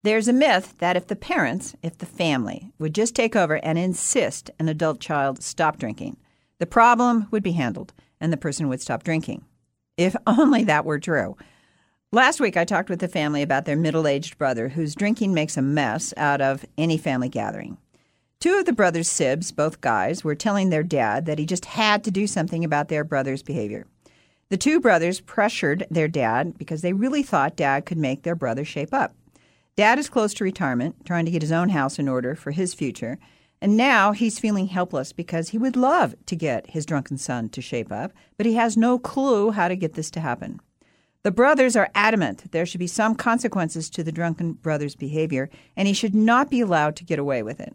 There's a myth that if the family would just take over and insist an adult child stop drinking, the problem would be handled and the person would stop drinking. If only that were true. Last week, I talked with the family about their middle-aged brother whose drinking makes a mess out of any family gathering. Two of the brothers' sibs, both guys, were telling their dad that he just had to do something about their brother's behavior. The two brothers pressured their dad because they really thought Dad could make their brother shape up. Dad is close to retirement, trying to get his own house in order for his future, and now he's feeling helpless because he would love to get his drunken son to shape up, but he has no clue how to get this to happen. The brothers are adamant that there should be some consequences to the drunken brother's behavior, and he should not be allowed to get away with it.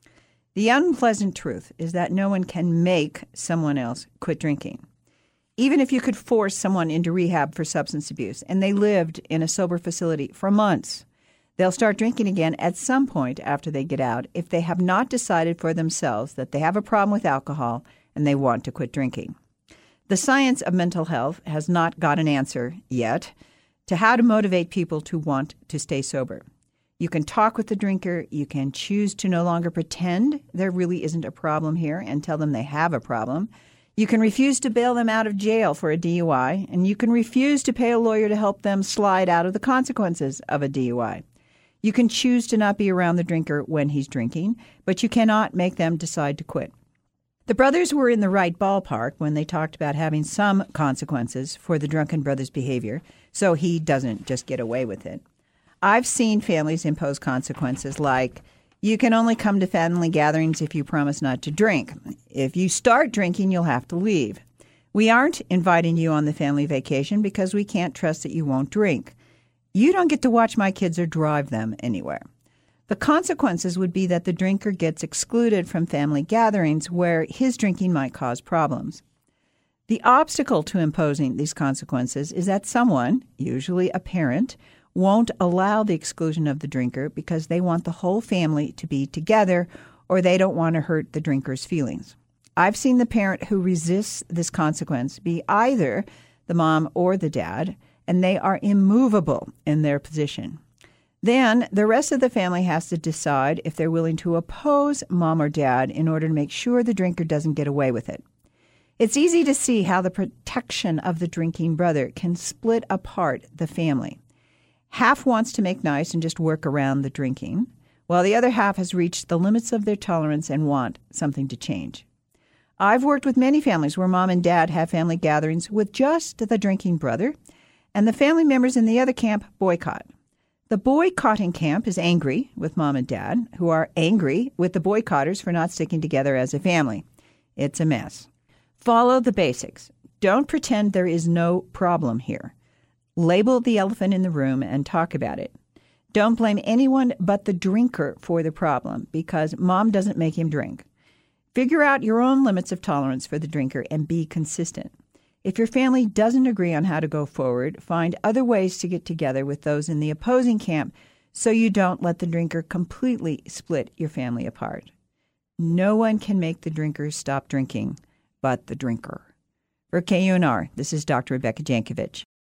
The unpleasant truth is that no one can make someone else quit drinking. Even if you could force someone into rehab for substance abuse and they lived in a sober facility for months, they'll start drinking again at some point after they get out if they have not decided for themselves that they have a problem with alcohol and they want to quit drinking. The science of mental health has not got an answer yet to how to motivate people to want to stay sober. You can talk with the drinker. You can choose to no longer pretend there really isn't a problem here and tell them they have a problem. You can refuse to bail them out of jail for a DUI, and you can refuse to pay a lawyer to help them slide out of the consequences of a DUI. You can choose to not be around the drinker when he's drinking, but you cannot make them decide to quit. The brothers were in the right ballpark when they talked about having some consequences for the drunken brother's behavior, so he doesn't just get away with it. I've seen families impose consequences like, you can only come to family gatherings if you promise not to drink. If you start drinking, you'll have to leave. We aren't inviting you on the family vacation because we can't trust that you won't drink. You don't get to watch my kids or drive them anywhere. The consequences would be that the drinker gets excluded from family gatherings where his drinking might cause problems. The obstacle to imposing these consequences is that someone, usually a parent, won't allow the exclusion of the drinker because they want the whole family to be together or they don't want to hurt the drinker's feelings. I've seen the parent who resists this consequence be either the mom or the dad, and they are immovable in their position. Then the rest of the family has to decide if they're willing to oppose mom or dad in order to make sure the drinker doesn't get away with it. It's easy to see how the protection of the drinking brother can split apart the family. Half wants to make nice and just work around the drinking, while the other half has reached the limits of their tolerance and want something to change. I've worked with many families where mom and dad have family gatherings with just the drinking brother, and the family members in the other camp boycott. The boycotting camp is angry with mom and dad, who are angry with the boycotters for not sticking together as a family. It's a mess. Follow the basics. Don't pretend there is no problem here. Label the elephant in the room and talk about it. Don't blame anyone but the drinker for the problem because mom doesn't make him drink. Figure out your own limits of tolerance for the drinker and be consistent. If your family doesn't agree on how to go forward, find other ways to get together with those in the opposing camp so you don't let the drinker completely split your family apart. No one can make the drinker stop drinking but the drinker. For KUNR, this is Dr. Rebecca Jankovic.